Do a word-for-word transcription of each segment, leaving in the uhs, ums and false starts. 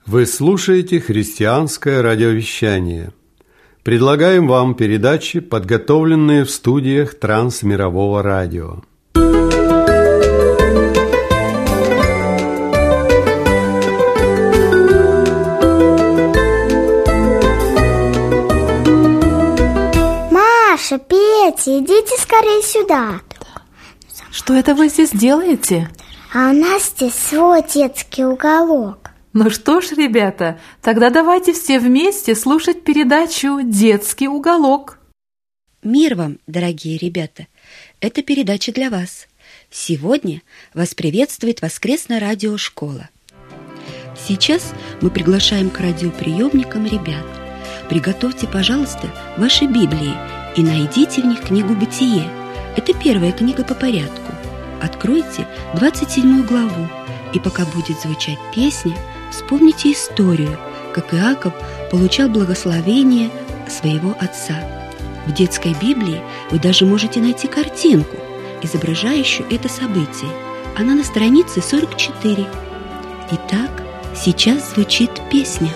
Вы слушаете христианское радиовещание. Предлагаем вам передачи, подготовленные в студиях Трансмирового радио. Маша, Петя, идите скорее сюда. Что это вы здесь делаете? А у нас здесь свой детский уголок. Ну что ж, ребята, тогда давайте все вместе слушать передачу «Детский уголок». Мир вам, дорогие ребята! Это передача для вас. Сегодня вас приветствует воскресная радиошкола. Сейчас мы приглашаем к радиоприемникам ребят. Приготовьте, пожалуйста, ваши Библии и найдите в них книгу «Бытие». Это первая книга по порядку. Откройте двадцать седьмую главу, и пока будет звучать песня, вспомните историю, как Иаков получал благословение своего отца. В детской Библии вы даже можете найти картинку, изображающую это событие. Она на странице сорок четыре. Итак, сейчас звучит песня.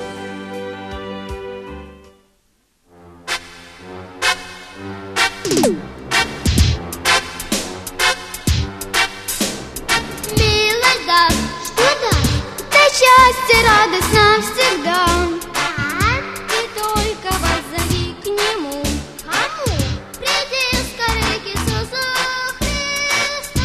Счастье, радость навсегда. Ты только воззови к Нему. Кому? Приди скорее к Иисусу Христу.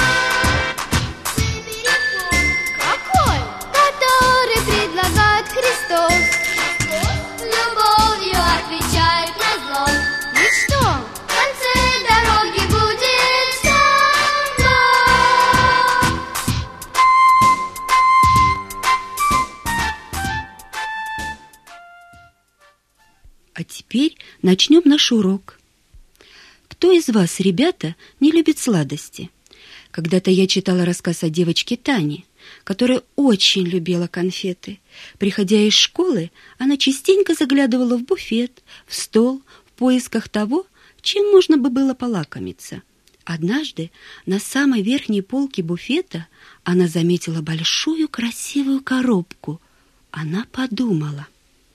Выбери путь. Какой? Который предлагает Христос. Христос? Любовью отвечает на зло. И что? В конце дороги будет со мной. А теперь начнем наш урок. Кто из вас, ребята, не любит сладости? Когда-то я читала рассказ о девочке Тане, которая очень любила конфеты. Приходя из школы, она частенько заглядывала в буфет, в стол, в поисках того, чем можно бы было полакомиться. Однажды на самой верхней полке буфета она заметила большую красивую коробку. Она подумала: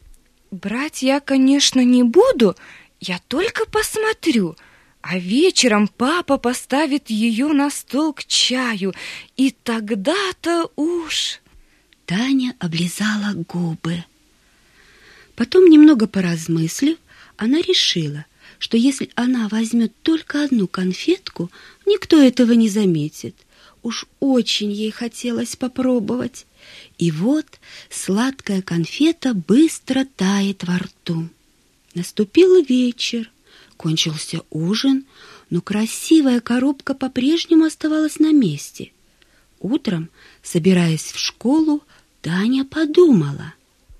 брать я, конечно, не буду, я только посмотрю, а вечером папа поставит ее на стол к чаю, и тогда-то уж... Таня облизала губы. Потом, немного поразмыслив, она решила, что если она возьмет только одну конфетку, никто этого не заметит. Уж очень ей хотелось попробовать. И вот сладкая конфета быстро тает во рту. Наступил вечер, кончился ужин, но красивая коробка по-прежнему оставалась на месте. Утром, собираясь в школу, Таня подумала: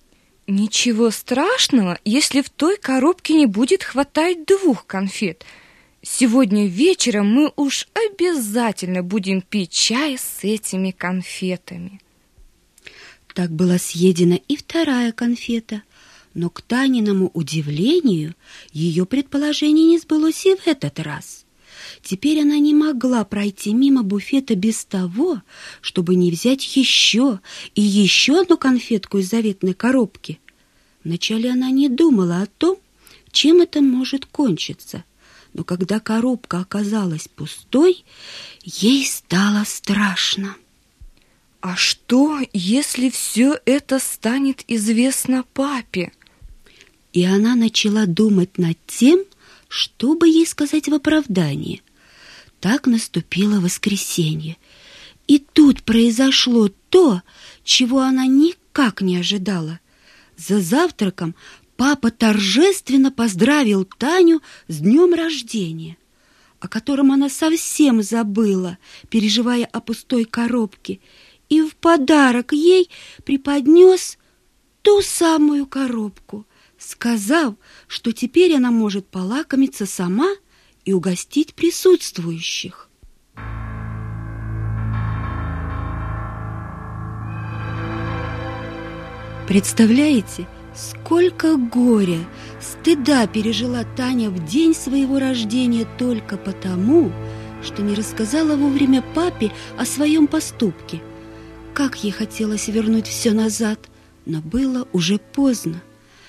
ничего страшного, если в той коробке не будет хватать двух конфет. Сегодня вечером мы уж обязательно будем пить чай с этими конфетами. Так была съедена и вторая конфета, но к Таниному удивлению ее предположение не сбылось и в этот раз. Теперь она не могла пройти мимо буфета без того, чтобы не взять еще и еще одну конфетку из заветной коробки. Вначале она не думала о том, чем это может кончиться, но когда коробка оказалась пустой, ей стало страшно. А что, если все это станет известно папе? И она начала думать над тем, что бы ей сказать в оправдании. Так наступило воскресенье. И тут произошло то, чего она никак не ожидала. За завтраком папа торжественно поздравил Таню с днем рождения, о котором она совсем забыла, переживая о пустой коробке, и в подарок ей преподнес ту самую коробку, сказав, что теперь она может полакомиться сама и угостить присутствующих. Представляете, сколько горя, стыда пережила Таня в день своего рождения только потому, что не рассказала вовремя папе о своем поступке. Как ей хотелось вернуть все назад, Но было уже поздно.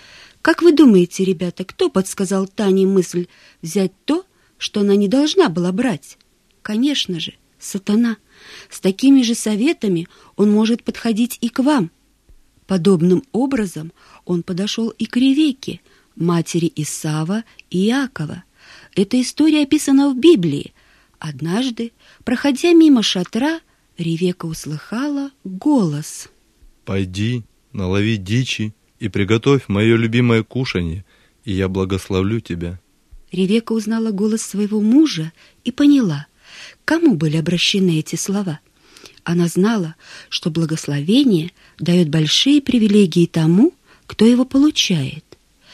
Как вы думаете, ребята, кто подсказал Тане мысль взять то, что она не должна была брать? Конечно же, сатана. С такими же советами он может подходить и к вам. Подобным образом он подошел и к Ревекке, матери Исава и Иакова. Эта история описана в Библии. Однажды, проходя мимо шатра, Ревекка услыхала голос. «Пойди, налови дичи и приготовь мое любимое кушанье, и я благословлю тебя». Ревекка узнала голос своего мужа и поняла, к кому были обращены эти слова. Она знала, что благословение дает большие привилегии тому, кто его получает.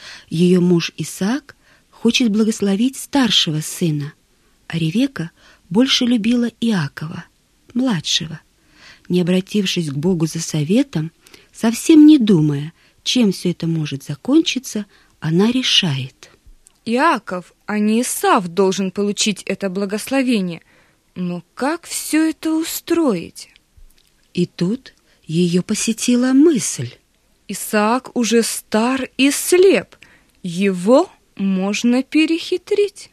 Ее муж Исаак хочет благословить старшего сына, а Ревекка больше любила Иакова, младшего. Не обратившись к Богу за советом, совсем не думая, чем все это может закончиться, она решает. Иаков, а не Исав должен получить это благословение. Но как все это устроить? И тут ее посетила мысль. Исаак уже стар и слеп. Его можно перехитрить.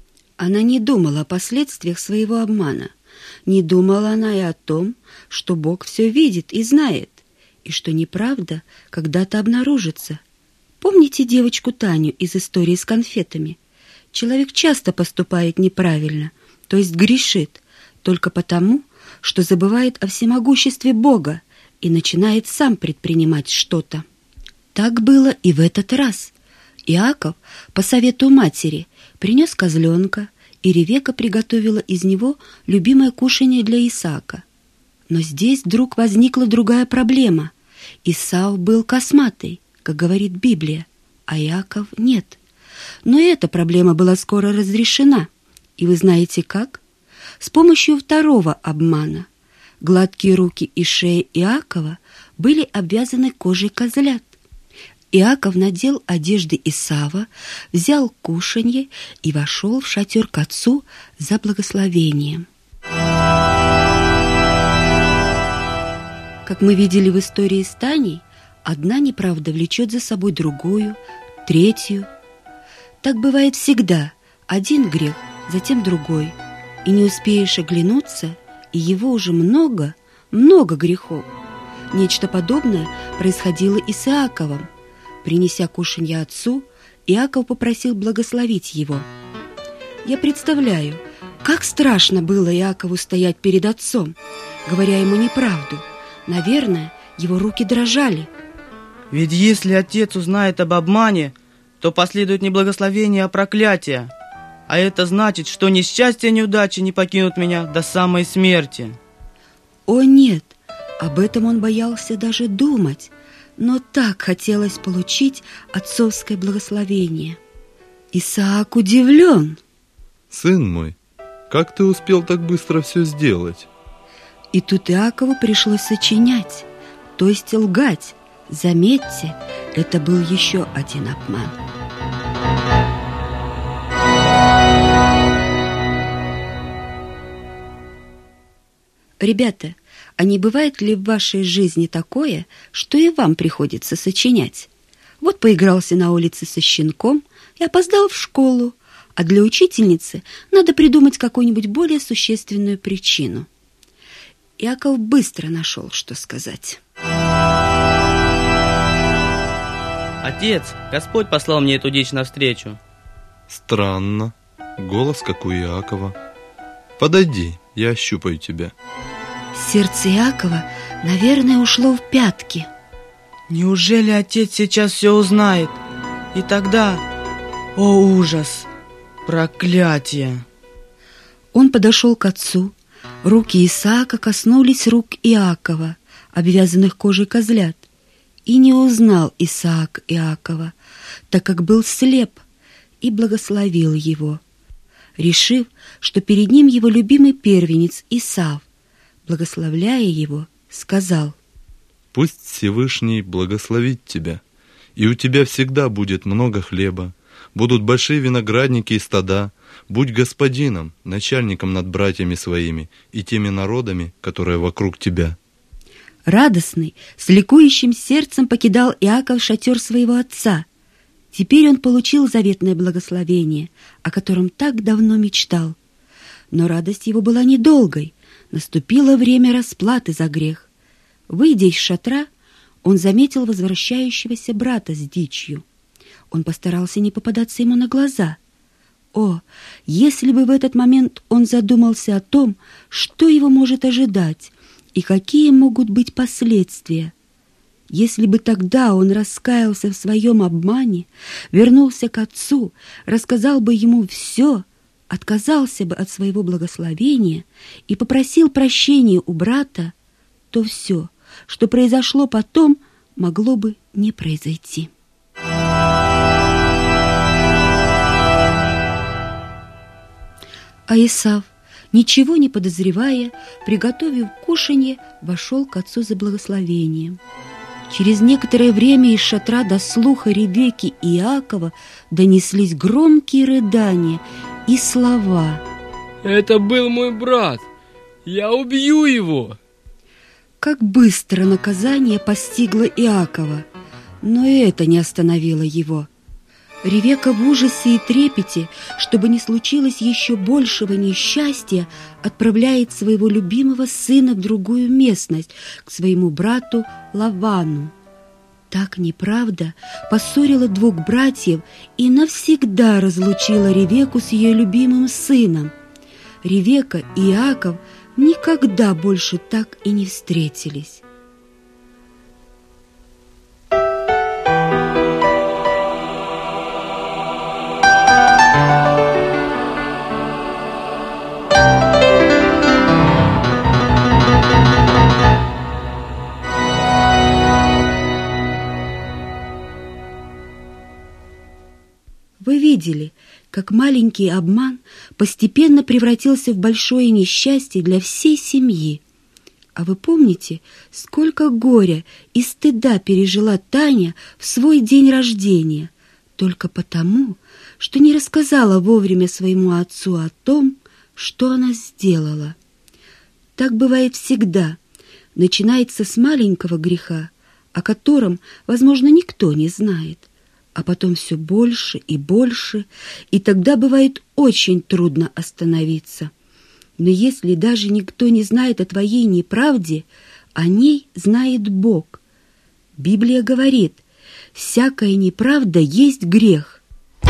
Она не думала о последствиях своего обмана. Не думала она и о том, что Бог все видит и знает, и что неправда когда-то обнаружится. Помните девочку Таню из истории с конфетами? Человек часто поступает неправильно, то есть грешит, только потому, что забывает о всемогуществе Бога и начинает сам предпринимать что-то. Так было и в этот раз. Иаков, по совету матери, принес козленка, и Ревекка приготовила из него любимое кушанье для Исаака. Но здесь вдруг возникла другая проблема. Исав был косматый, как говорит Библия, а Иаков нет. Но и эта проблема была скоро разрешена. И вы знаете как? С помощью второго обмана. Гладкие руки и шея Иакова были обвязаны кожей козлят. Иаков надел одежды Исава, взял кушанье и вошел в шатер к отцу за благословением. Как мы видели в истории с Таней, одна неправда влечет за собой другую, третью. Так бывает всегда. Один грех, затем другой. И не успеешь оглянуться, и его уже много, много грехов. Нечто подобное происходило и с Иаковом. Принеся кушанье отцу, Иаков попросил благословить его. Я представляю, как страшно было Иакову стоять перед отцом, говоря ему неправду. Наверное, его руки дрожали. Ведь если отец узнает об обмане, то последует не благословение, а проклятие. А это значит, что несчастье и неудачи не покинут меня до самой смерти. О нет, об этом он боялся даже думать. Но так хотелось получить отцовское благословение. Исаак удивлен. Сын мой, как ты успел так быстро все сделать? И тут Иакову пришлось сочинять, то есть лгать. Заметьте, это был еще один обман. Ребята, а не бывает ли в вашей жизни такое, что и вам приходится сочинять? Вот поигрался на улице со щенком и опоздал в школу, а для учительницы надо придумать какую-нибудь более существенную причину. Иаков быстро нашел, что сказать. Отец, Господь послал мне эту дичь навстречу. Странно. Голос, как у Иакова. Подойди, я ощупаю тебя. Сердце Иакова, наверное, ушло в пятки. Неужели отец сейчас все узнает? И тогда... О, ужас! Проклятие! Он подошел к отцу. Руки Исаака коснулись рук Иакова, обвязанных кожей козлят. И не узнал Исаак Иакова, так как был слеп, и благословил его, решив, что перед ним его любимый первенец Исав. Благословляя его, сказал: «Пусть Всевышний благословит тебя, и у тебя всегда будет много хлеба, будут большие виноградники и стада, будь господином, начальником над братьями своими и теми народами, которые вокруг тебя». Радостный, с ликующим сердцем покидал Иаков шатер своего отца. Теперь он получил заветное благословение, о котором так давно мечтал. Но радость его была недолгой. Наступило время расплаты за грех. Выйдя из шатра, он заметил возвращающегося брата с дичью. Он постарался не попадаться ему на глаза. О, если бы в этот момент он задумался о том, что его может ожидать и какие могут быть последствия. Если бы тогда он раскаялся в своем обмане, вернулся к отцу, рассказал бы ему все, отказался бы от своего благословения и попросил прощения у брата, то все, что произошло потом, могло бы не произойти. А Исав, ничего не подозревая, приготовив кушанье, вошел к отцу за благословением. Через некоторое время из шатра до слуха Ревекки и Иакова донеслись громкие рыдания и слова: «Это был мой брат! Я убью его!» Как быстро наказание постигло Иакова, но и это не остановило его. Ревекка в ужасе и трепете, чтобы не случилось еще большего несчастья, отправляет своего любимого сына в другую местность, к своему брату Лавану. Так неправда поссорила двух братьев и навсегда разлучила Ревекку с ее любимым сыном. Ревекка и Иаков никогда больше так и не встретились. Вы видели, как маленький обман постепенно превратился в большое несчастье для всей семьи. А вы помните, сколько горя и стыда пережила Таня в свой день рождения, только потому, что не рассказала вовремя своему отцу о том, что она сделала. Так бывает всегда. Начинается с маленького греха, о котором, возможно, никто не знает, а потом все больше и больше, и тогда бывает очень трудно остановиться. Но если даже никто не знает о твоей неправде, о ней знает Бог. Библия говорит: «Всякая неправда есть грех».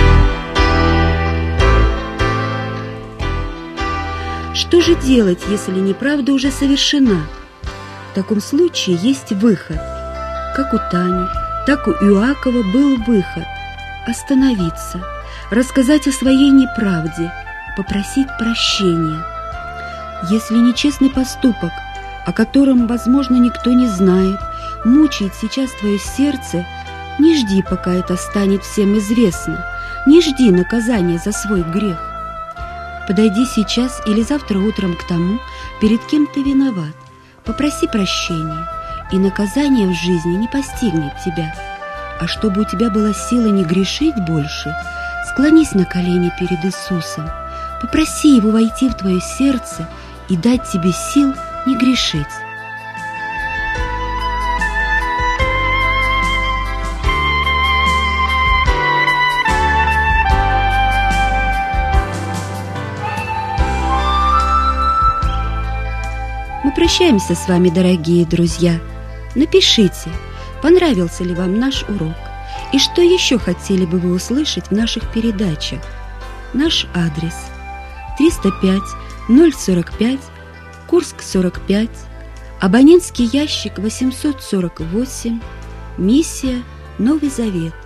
Что же делать, если неправда уже совершена? В таком случае есть выход. Как у Тани, так у Иакова был выход – остановиться, рассказать о своей неправде, попросить прощения. Если нечестный поступок, о котором, возможно, никто не знает, мучает сейчас твое сердце, не жди, пока это станет всем известно, не жди наказания за свой грех. Подойди сейчас или завтра утром к тому, перед кем ты виноват, попроси прощения, и наказание в жизни не постигнет тебя. А чтобы у тебя была сила не грешить больше, склонись на колени перед Иисусом, попроси Его войти в твое сердце и дать тебе сил не грешить. Мы прощаемся с вами, дорогие друзья. Напишите, понравился ли вам наш урок и что еще хотели бы вы услышать в наших передачах. Наш адрес: триста пять ноль сорок пять, Курск сорок пять, абонентский ящик восемьсот сорок восемь, миссия Новый Завет.